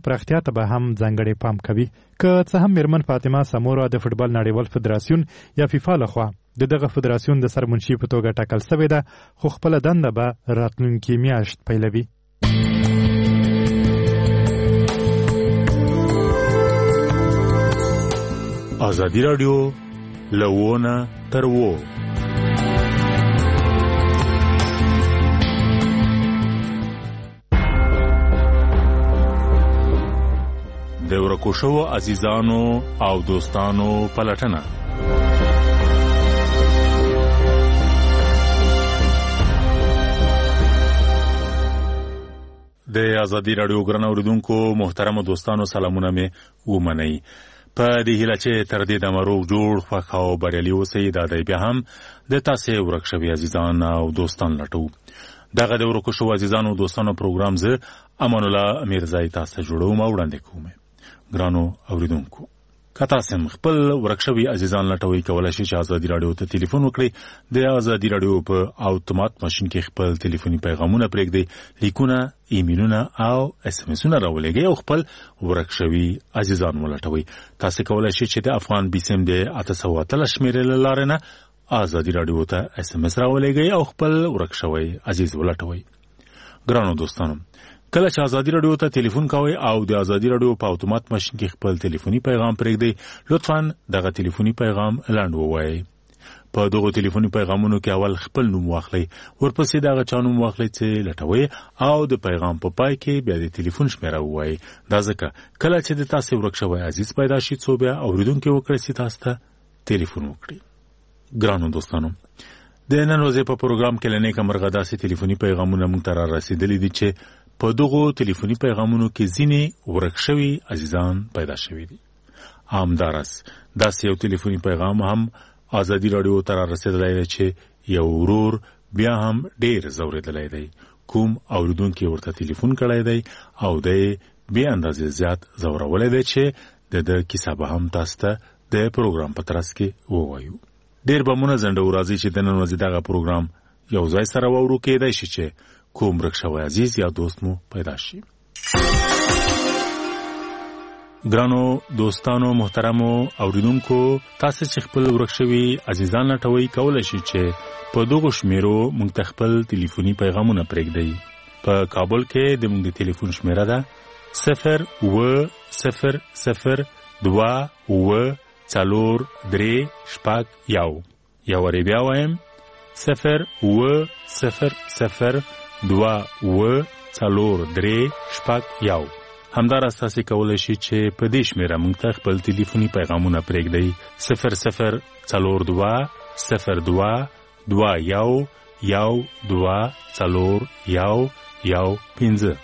پراختیا ته به هم ځانګړی پام کوي. که څه هم میرمن فاطمه سمورا د فوټبال نړیوال فدراسیون یا فیفا لخوا د دغه فدراسیون د سرمنشي په توګه ټاکل شوې ده، خو خپله دنده به راتلونکې میاشت پیلوي. ازادي راډیو لوونه تر وو. د ورکو شوو عزیزانو او دوستانو پلټنه. د ازادي راډیو ګران اوریدونکو محترم دوستانو سلامونه مې ومنئ. په دې هیله چې تر دې دمه روغ جوړ خوښ او بریالي اوسئ. دا دی بیا هم د تاسې ورک شوي عزیزان او دوستان لټو. دغه د ورکو شوو عزیزانو او دوستانو پروګرام زه امان الله میرزای تاسو جوړوم او وړاندې کوم. ګرانو اوریدونکو، که تاسو خپل ورک شوي عزیزان لټوي، کولای شئ چې ازادي راډیو ته ټلیفون وکړئ. د ازادي راډیو په اتومات ماشین کې خپل ټلیفوني پیغامونه پرېږدئ، لیکونه، ایمیلونه او اس ام اسونه راولېږئ او خپل ورک شوي عزیزان ولټوئ. تاسو کولای شئ چې د افغان بیسیم د 813 شمیرې له لارې نه ازادي راډیو ته اس ام اس راولېږئ او خپل ورک شوی عزیز ولټوئ. ګرانو دوستانو، کله چې ازادي راډیو ته ټلیفون کوئ او د ازادي راډیو په اتومات ماشین کې خپل ټلیفوني پیغام پرېږدئ، لطفاً دغه ټلیفوني پیغام لنډ ووایئ. په دغه ټلیفوني پیغامونو کې اول خپل نوم واخلئ، ورپسې دغه چا نوم واخلئ چې لټوئ او د پیغام په پای کې بیا د ټلیفون شمیره ووایئ. دا ځکه کله چې د تاسې ورک شوی عزیز پیدا شي، څو بیا اورېدونکی وکړئ چې تاسو ته ټلیفون وکړي. ګرانو دوستانو، د نن ورځې په پروګرام کې له نیکه مرغه داسې ټلیفوني پیغامونه موږ ته را رسېدلي دي چې په دغو ټلیفوني پیغامونو کې ځینې ورک شوي عزیزان پیدا شوي دي. همداراز داسې یو ټلیفوني پیغام هم ازادي راډیو ته را رسېدلی دی چې یو ورور بیا هم ډېر ځورېدلی دی. کوم اورېدونکي ورته ټلیفون کړی دی او دی بې اندازې زیات ځورولی دی چې د ده کیسه به هم تاسو ته د پروګرام په ترڅ کې ووایو. ډېر به مو نه ځنډو، راځئ چې د نن ورځې دغه پروګرام یو ځای سره واورو. کېدای شي چې کوم ورک شوی عزیز یا دوست مو پیدا شي. ګرانو دوستانو محترمو اوریدونکو، تاسو چې خپل ورک شوي عزیزان لټوئ، کولای شئ چې په دغو شمیرو موږ ته خپل ټلیفوني پیغامونه پرېږدئ. په کابل کې د موږ د ټلیفون شمیره ده 0800243 یو وری بیا وایم 0800243 همداراز تاسو کولای شئ چې په دې شمیره موږ ته خپل ټلیفوني پیغامونه پرېږدئ 0042124115.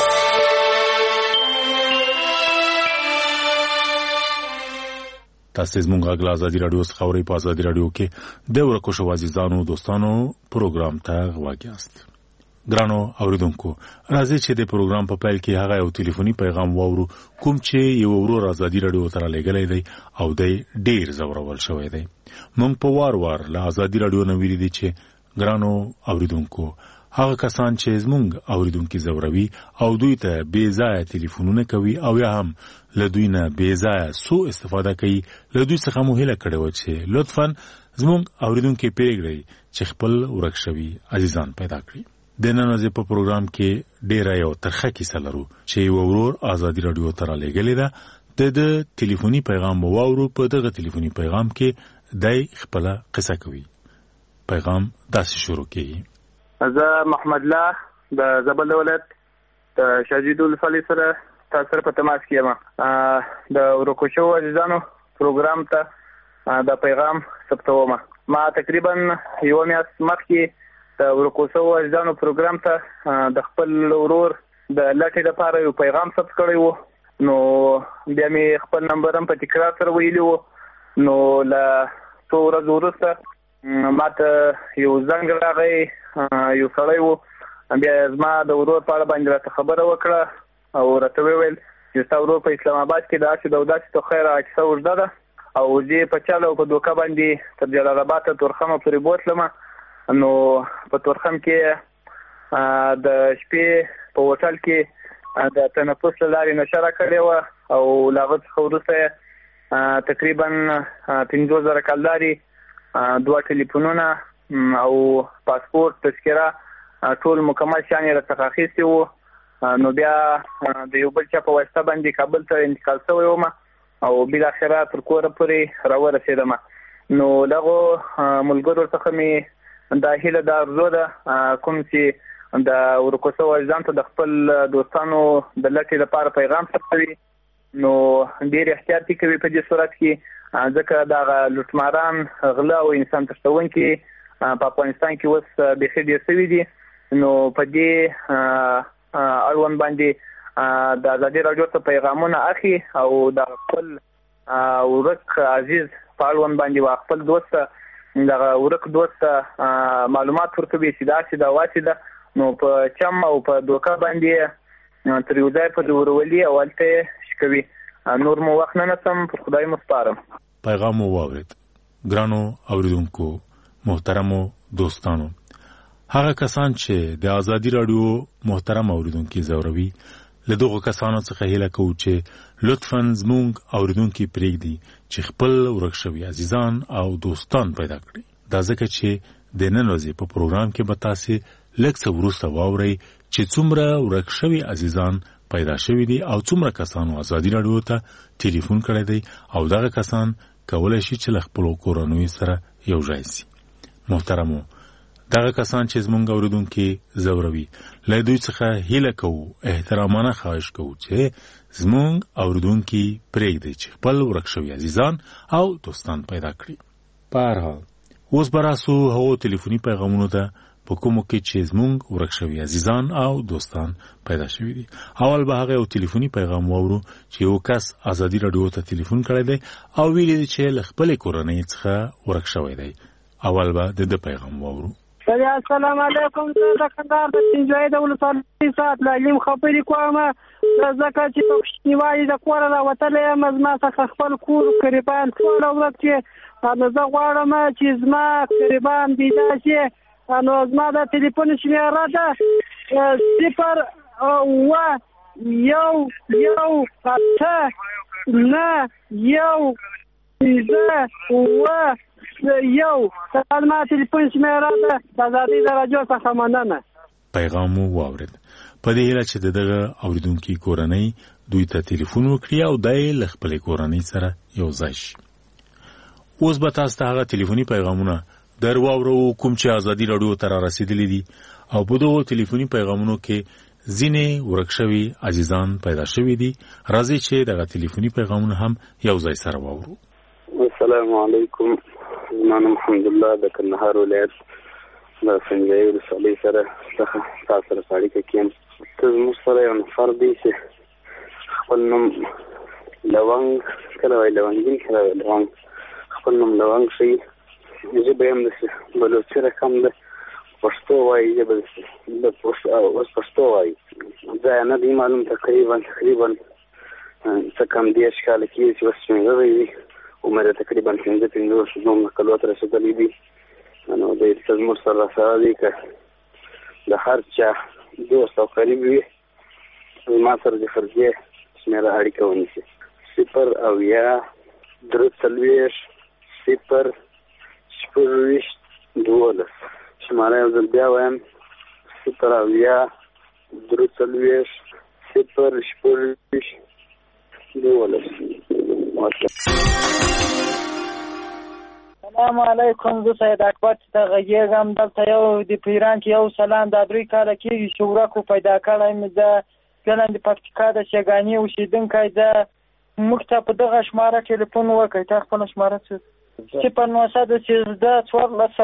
تاسو زموږ غږ ازادي راډیو څخه اورئ. په ازادي راډیو کې د ورکو شوو عزیزانو دوستانو پروګرام ته غوږ یاست. ګرانو اوریدونکو، راځئ چې د پروګرام په پیل کې هغه یو ټلیفوني پیغام واورو کوم چې یو ورور ازادي راډیو ته رالیږلی دی او دی ډېر ځورول شوی دی. موږ په وار وار له ازادي راډیو نه ویلي دي چې ګرانو اوریدونکو، هغه کسان چې زموږ اوریدونکي ځوروي او دوی ته بې ځایه ټلیفونونه کوي او یا هم له دوی نه بې ځایه سوء استفاده کوي، له دوی څخه مو هیله کړې وه چې لطفاً زموږ اوریدونکي پرېږدئ چې خپل ورک شوي عزیزان پیدا کړي. د نن ورځې په پروګرام کې ډېره یو ترخه کیسه لرو چې یو ورور ازادي راډیو ته رالیږلې ده. د ټلیفوني پیغام مو واورو. په دغه ټلیفوني پیغام کې دی خپله قصه کوي. پیغام داسې شروع کېږي: زه محمد الله د زابل ولایت د شاهزیدو فالي سره تاسو سره په تماس کې یم. د ورکو شوو عزیزانو پروګرام ته د پیغام ثبتوم. ما تقریبا یو میاشت مخکې د ورکو شوو عزیزانو پروګرام ته د خپل ورور د لټې لپاره یو پیغام ثبت کړی و. نو بیا مې خپل نمبر هم په تکرار سره ویلی و. نو له څو ورځو وروسته ما ته یو زنګ راغی، یو سړی و. بیا زما د ورور په اړه باندې راته خبره وکړه او راته وویل چې ستا ورور په اسلام آباد کې داسې او داسې تو خیر کیسه اوږده ده او زه په چاله او په دوکه باندې تر جلال آباد ته تورخم پورې بوتلم. نو په تورخم کې د شپې په هوټل کې د تنفس له لارې نشه راکړې وه او له هغه څخه وروسته تقریبا 50,000 کلداري 2 ټلیفونونه او پاسپورت تذکره ټول مکمل شان یې راڅخه اخیستي وو. نو بیا د یو بل چا په واسطه باندې کابل ته انتقال شوی وم او بالاخره تر کوره پورې راورسېدم. نو دغو ملګرو څخه مې دا هیله دا ارزو ده کوم چې د ورکو شوو عزیزانو ته د خپل دوستانو د لټې لپاره پیغام ثبتوي نو ډېر احتیاط کوي په دې صورت کې، ځکه دغه لوټماران غله او انسان تښتونکي په افغانستان کې اوس بیخي ډېر شوي دي. نو په دې اړوند باندې د ازادي راډیو ته پیغامونه اخلي او د خپل ورک عزیز په اړوند باندې خپل دوست دغه ورک دوست معلومات ورکوي چې دا واسي ده. نو په چم او په دوکه باندې تر یو ځای په ورولي او هلته شکوي. نور مو وخت نه نسم، پر خدای مو سپارم. پیغام مو واورید. ګرانو اوریدونکو، محترمو دوستانو، هغه کسان چې د ازادي راډیو محترم اوریدونکو زوروي، له دغه کسانو څخه هیله کوو چې لطفاً زموږ اوریدونکو پرېږدي چې خپل ورک شوي عزیزان او دوستان پیدا کړي. دا ځکه چې د نن ورځې په پروګرام کې به تاسې لږ څه وروسته واورئ چې څومره ورک شوي عزیزان پیدا شوي دي او څومره کسانو ازادي راډیو ته ټلیفون کړی دی او دغه کسان کولی شي چې له خپلو کورنیو سره یو ځای سي. محترمو، دغه کسان چې زموږ اوریدونکي زوروي، له دوی څخه هیله کوو، احترامانه خواهش کوو چې زموږ اوریدونکي پرېږدي چې خپل ورک شوي عزیزان او دوستان پیدا کړي. په هر حال اوس به راسو هغو ټلیفوني پیغامونو ته په کومو کې چې زموږ ورک شوي عزیزان او دوستان پیدا شوي دي. اول به هغه یو ټلیفوني پیغام واورو چې یو کس ازادي راډیو ته ټلیفون کړی دی او ویلي دی چې له خپلې کورنۍ څخه ورک شوی دی. اول به د پیغام واورو. السلام علیکم. زه د کندهار د سینجوای د ولسوالۍ سات لالیم خبرې کوم. ځکه چې په پښتنوالي د کوره راوتلی یم، زما څخه خپل کور قریبان ټوله ورځ کې نو زه غواړم چې زما قریبان پیدا شي. نو زما د ټلیفون شمیره ده 01891 ما ټلیفون شمیره ده د ازادي راډیو څخه مننه. پیغام مو واورید. په دې هیله چې دغه اوریدونکي کورنۍ دوی ته ټلیفون وکړي او دای له خپلې کورنۍ سره یو ځای شي. اوس به تاسو ته هغه ټلیفوني پیغامونه در واورو کوم چې ازادي راډیو ته را رسېدلي دي او په دغو ټلیفوني پیغامونو کې ځینې ورک شوي عزیزان پیدا شوي دي. راځئ چې دغه ټلیفوني پیغامونه هم یو ځای سره واورو. السلام علیکم. زما نوم حمدالله د کندهار ولایت د سنجای ولسوالۍ سره څخه تاسو سره په اړیکه کې یم. ته زموږ سره یو نفر دی چې خپل نوم لونګ کله وایي لونګین کله وایي لونګ، خپل نوم لونګ ښیي. ژبه یې هم داسې بلوچي رقم ده، پښتو وایي، ژبه اوس پښتو وایي. ځای نه دی معلوم، تقریبا څه کم 10 کاله کېږي چې اوس شمېرلی وي. عمر یې تقریبا 15 کلو ته رسېدلی دي. نو دی څه زموږ سره راسره دی که د هر چا دوست او قریب وي زما سره د فرضیې شمېره اړیکه ونیسي. 0 0 شماره یو ځل بیا وایم 0 السلام علیکم. زه سید اکبر ته غږیږم. دلته یو د پیران کې یو سلام د 3 کاله کېږي چې ورکو پیدا کړی مې ده. فعلا د پکتیکا د شګاني اوسېدونکی ده. موږ ته په دغه شماره ټلیفون وکړئ. تا خپله شماره څه 0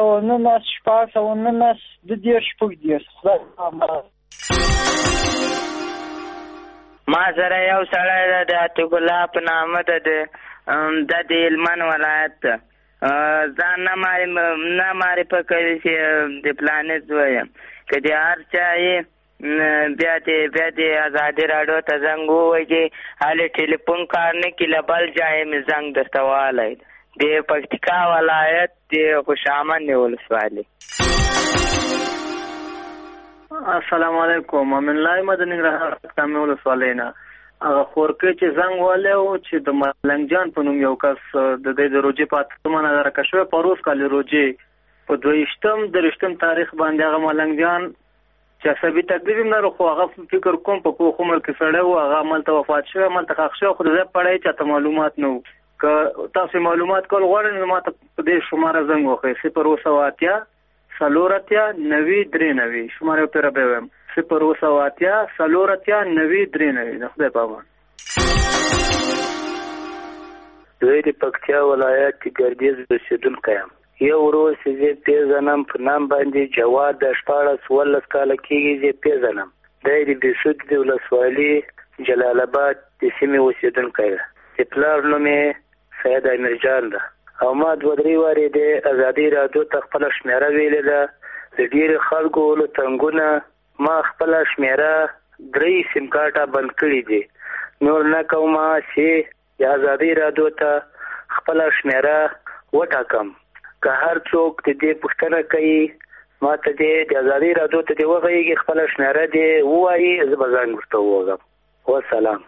ما سره یو سړی ده د عتیق الله په نامه ده د هلمند ولایت ده. ځان نه معرفه کوي چې د پلانې زوی یم. که د هر چا یې بیا د ازادي راډیو ته زنګ ووهي هلې ټلیفون کار نه کړي، له بل ځایه مې زنګ درته والی د پکتیکا ولایت د خوشامند ولسوالۍ. السلام علیکم. امین الله مدني نګرهار کامه ولسوالینا هغه خورکې چې زنګ والو چې د ملنګ جان په نوم یو کس د دې د روجې پاتمنه درکښوي پروس کال روجې په 23 تاریخ باندې هغه ملنګ جان چې عصبي تکلیف نه خو هغه فکر کوم په کوم عمر کې سړی و هغه عمل ته وفات شوی عمل ته ښخ شوی خو زه پړای چې معلومات نو که تاسو معلومات کول غواړئ نو ماته په دې شماره زنګ وکړئ 080 سلورتیا 93 شماره پر به 080 سلورتیا 93 د خدای په امان. دوی د پکتیا ولایت ګردیز اوسیدونکی یم. یو ورور چې زه پیژنم په نام باندې جواد د 14 کاله کېږي چې پیژنم. دی د بېسود د ولسوالي جلال آباد د سیمې اوسیدونکی دی. د پلار نوم یې سید امیرجان ده او ما 2-3 وارې د ازادي راډیو ته خپله شمېره ویلې ده. د ډېرو خلکو له تنګونه ما خپله شمېره 3 سیم کارټه بند کړي دي. نور نه کوم چې د ازادي راډیو ته خپله شمېره وټاکم. که هر څوک د دې پوښتنه کوي ما ته د ازادي راډیو ته دې وغږېږي خپله شمېره دې ووایي زه به زنګ ورته ووږم. والسلام.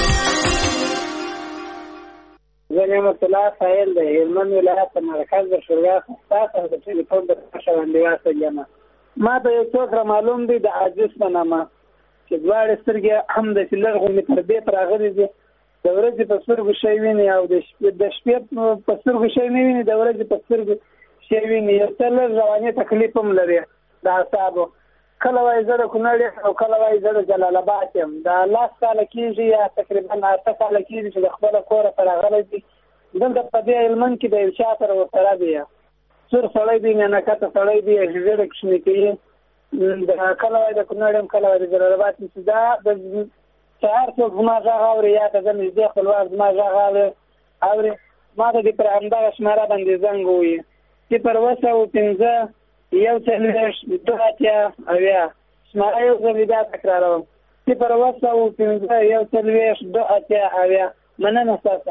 زه نعمت الله سایل د هلمند ولایت په مرکز د شورا تاسو د ټلیفون د شاوندیا سره ما ته یو څوک را معلوم دی د عاجز په نامه چې دواړه سترګې هم د فلر غوندې تر دې پراغلي دي. د ورځې په سترګو شی ویني او د شپې په سترګو شی نه ویني د ورځې په سترګو شی ویني. یو څه لږ رواني تکلیف هم لري د اعصابو. کله وایي زه د کونړ او کله وایي زه د جلال آباد یم. د 10 کاله کېږي یا تقریبا 8 کاله کېږي چې د خپله کوره ته راغلی دي. دلته په دې هلمند کې د یو چا سره ورسره دی سور سړی دی میانکته سړی دی ژېړه کوچني کوي. کله وایي د کونړ یم کله وایي د جلال آباد یم چې دا د سهار څوک زما غږ اوري یا ته زه نږدې خپلوان زما غږ اوري ما ته دې پر همدغه شمېره باندې زنګ ووایي 080 1 2 اویا شماره یو ځل بیا تکراروم 080 1 2 اویا. مننه ستاسو.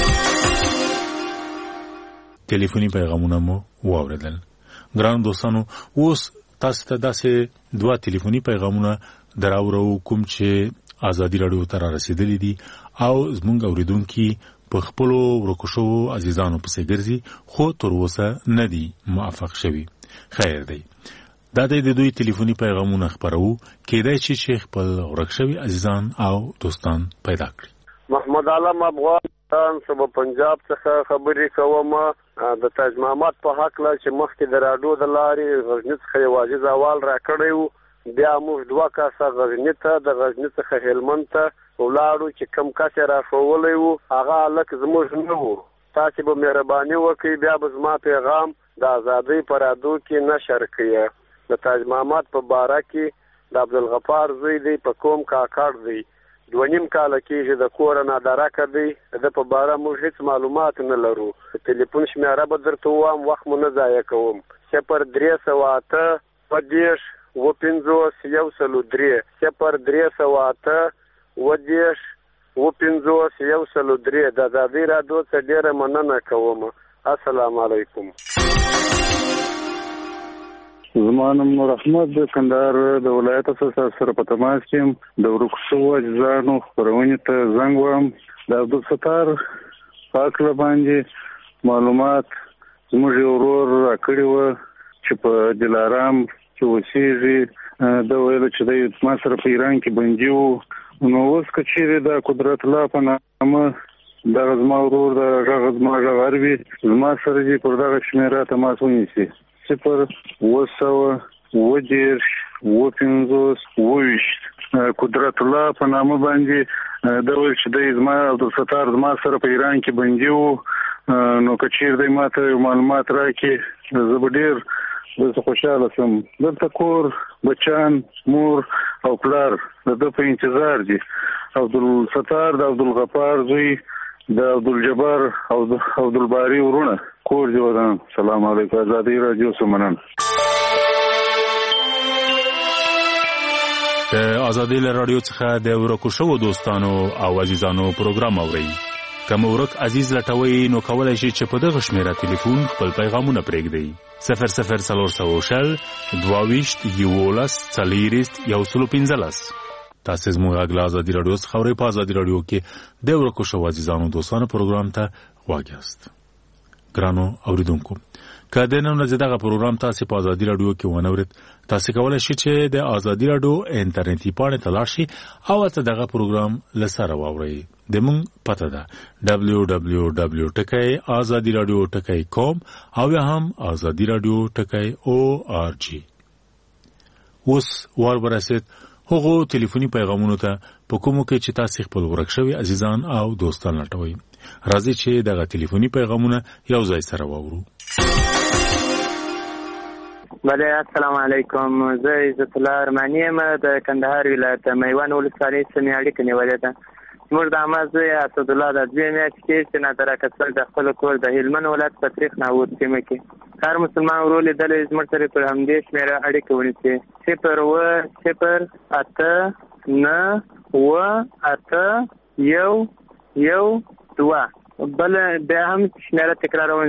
ټلیفوني پیغامونه مو واوریدل. ګران دوستانو اوس تاسو ته داسې 2 ټلیفوني پیغامونه دراورو کوم چې ازادي راډیو ته رسیدلي دي او زمونږ اوریدونکي په خپلو ورکو شوو عزیزانو پسې ګرځي خو تر اوسه نه دي موافق شوي. خیر دی دا د دوی ټلیفوني پیغامونه خپرو کېدای شي چې خپل ورک شوي عزیزان او دوستان پیدا کړي. محمد علم افغان صوبه پنجاب څخه خبرې کوم د تاج محمد په حق لا چې مخکې د راډیو د لارې غزني څخه یو عاجز احوال راکړی وو. بیا موږ 2 کاسه غزني ته د غزني څخه هلمند ته ولاړو چې کم کس یې راښولی وو هغه هلک زموږ نه وو. تاسې به مهرباني وکړئ بیا به زما پیغام د ازادۍ په راډیو کې نشر کړئ. د تاج محمد په باره کې د عبدالغفار زوی دی په کوم کاکړ دی 2.5 کاله کېږي د کوره نادارکه دی. د په باره موږ هېڅ معلومات نه لرو. ټلیفون شمېره به درته ووایم وخت مو نه ضایع کوم 0308 50 وپنځوس 103 0308 50 وپنځوس 103. د ازادۍ راډیو څخه ډېره مننه کوم. السلام علیکم. زما نوم نور احمد د کندهار د ولایت سره په تماس کې یم. د ورکو شوو عزیزانو خپرونې ته زنګ وهم. د عبدالستار په هکله باندې معلومات زموږ یو ورور راکړي وه چې په دلارام کې اوسېږي. ده ویل چې دی ما سره په ایران کې بندي وو. نو اوس که چیرې د قدرت الله په نامه دغه زما ورور د غږ زما غږ اروي زما سره دې پر دغه شمېره تماس ونیسي 0 20 قدرت الله په نامه باندې دا ویل چې دی زما عبدالستار زما سره په ایران کې بندي وو. نو که چیرې دی ما ته معلومات راکړي زه به ډېر خوشحاله شم. دلته کور بچیان مور او پلار د ده په انتظار دي. عبدالستار د عبدالغفار زوی د عبدالجبار او عبدالباري ورونه کور دی ودان. سلام علیکم. ازادي راډیو سمنن. د ازادي راډیو څخه د ورکو شوو دوستانو او عزیزانو پروګرام اورئ. که مو ورک عزیز لټوي نو کولای شي چې په دغه شمیره ټلیفون خپل پیغامونه پرېږدئ 004022114015 تاسو زموږ غږ آزادي رادیو څخه اورئ په آزادي رادیو کې د ورکو شو عزیزانو دوستانو پروګرام ته غواړئ ګرانو اوریدونکو که د نن ورځې دغه پروګرام تاسو په آزادي رادیو کې ونورید تاسو کولای شئ چې د آزادي رادیو انټرنیټي پاڼې ته لاړ شئ او ته دغه پروګرام لسره واورئ د مونږ پته ده www.azadiradio.com او یا هم azadiradio.org اوس ورسید هغو ټلیفوني پیغامونو ته په کومو کې چې تاسو خپل ورک شوي عزیزان او دوستان لټوي راځي چې دغه ټلیفوني پیغامونه یو ځای سره واورو بله السلام علیکم زه عزت الله ارماني یم د کندهار ولایت میوند ولسوالۍ سمې اړیکه نیولې ده زموږ د عمه زوی اسدالله د 2 میاشتې کېږي چې نادره کسل د خپل کور د هلمند ولایت په تاریخ ناود سیمه کې هر مسلمان ورور لیدلی زموږ سره پر همدې شمېره اړیکه ونیسي 080981112 بل بیا هم شمېره تکراروم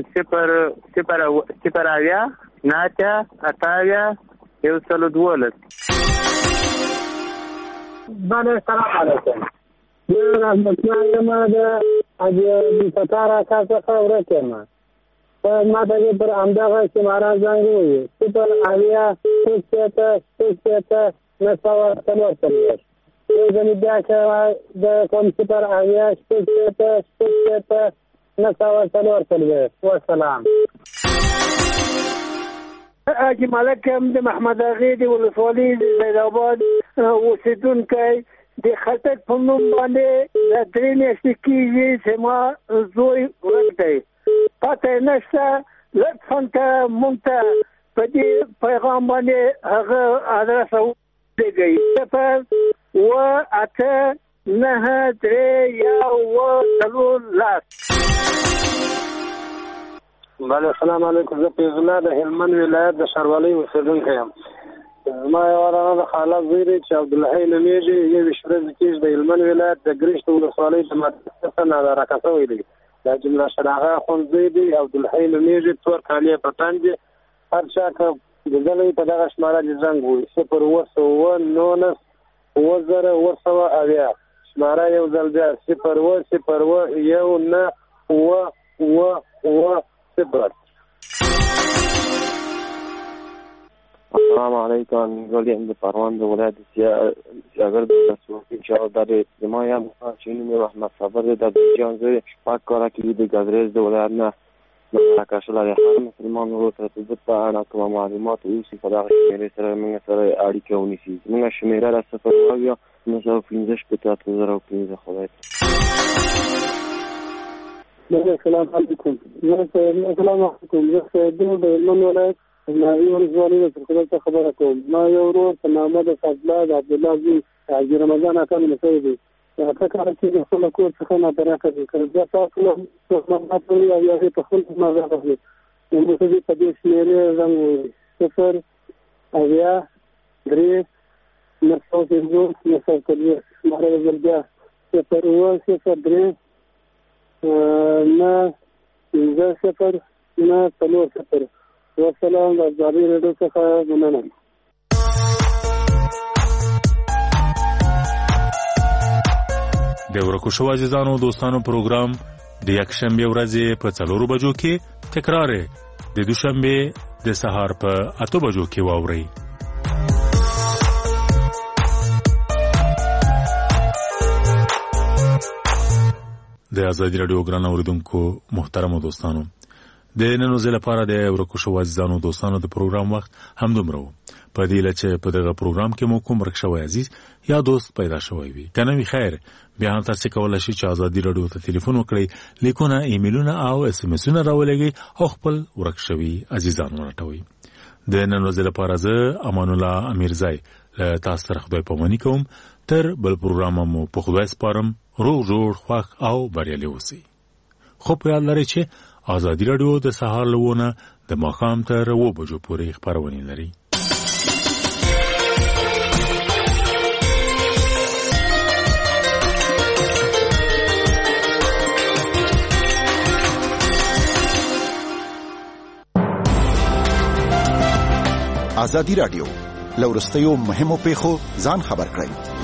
0 بله سلام علیکم زه رحمتالله یم د عبدالفتار اکا څخه ورک یم ما ته پر همدغه شماره زنګ ووایي 080676940 یو ځل بیا چې د کوم 080676940 وسلام حاجي ملک هم د محمد اغې د ولسوالۍ زید آباد اوسېدونکی د خټک په نوم باندې د 3 میاشتې کېږي چې ما زوی ورک دی پته یې نشته لطفا که مونږ ته په دې پیغام باندې هغه ادرس ولیږئ 0893140 بله السلام علیکم زه فیض الله د هلمند ولایت د شاروالۍ اوسېدونکی یم زما یوه رانه د خاله زوی دی چې عبدالحی نومېږي 21 ورځې کېږي د هلمند ولایت د ګرشت ولسوالۍ د مدرسې نه راکه شوی دی دا جمله شراغه اخوندزوی دی عبدالحی نومېږي تور کالي یې په تن دي هر چا که لیدلی په دغه شماره دې زنګ ووایي 0 شماره یو ځل بیا 0 السلام علیکم ګولیم د پروان د ولایت سیاګر د ولسوالۍ چاوداري زما یم چې نوم یې محمد صبر دی د جان زوی پاک کاره کې د ګازریز د ولایت نه راکشل دی هر مسلمان ورو ته د په اړه کوم معلومات اوسې په دغه شمیرې سره موږ سره اړیکه ونیسي موږ شمیره را 0 خدای السلام علیکم السلام علیکم زه د هلمند ولایت ناوی ولسوالۍ څخه خبره کوم ما یو ورور په نامه د فضله د عبدالله زوی حاجي رمضان اکا لمسی دی هغه کار چې د خپل کور څخه نادرکه دی که زه تاسو له معلومات لرئ او هغې په خپل مازه اخلي نو موږ دې په دې شمېرې زنګ ووایي 0 شماره یې ځل بیا 0 والسلام د ازادي رادیو څخه مننه د ورکو شو عزیزانو دوستانو پروګرام د یکشنبه ورځې په 4 بجو کې تکرار د دوشنبه د سهار په 8 بجو کې واوري د ازادي رادیو ګران اوریدونکو محترم دوستانو د نن ورځې لپاره د ورکو شو عزیزانو دوستانو د پروګرام وخت هم دومره په دې لچې په دغه پروګرام کې مو کوم ورک شوی عزیز یا دوست پیدا شوی وي کنه وی خیر بیا هم تاسو کولای شئ چې ازادي رادیو ته ټلیفون وکړئ لیکونه ایمیلونه او اس ام اسونه راولېږئ او خپل ورک شوی عزیزانو راټوي د نن ورځې لپاره زه امان الله امیرزای له تاسو سره خدای پاماني کوم تر بل پروګرام مو په خدای سپارم روغ جوړ خوښ او بریالي اوسئ خو په یاد لرئ چې ازادي رادیو د سهار لونه د ماښام تر 9 بجو پورې خبرونه لري ازادي رادیو لورستیو مهمو پیښو ځان خبر کړئ.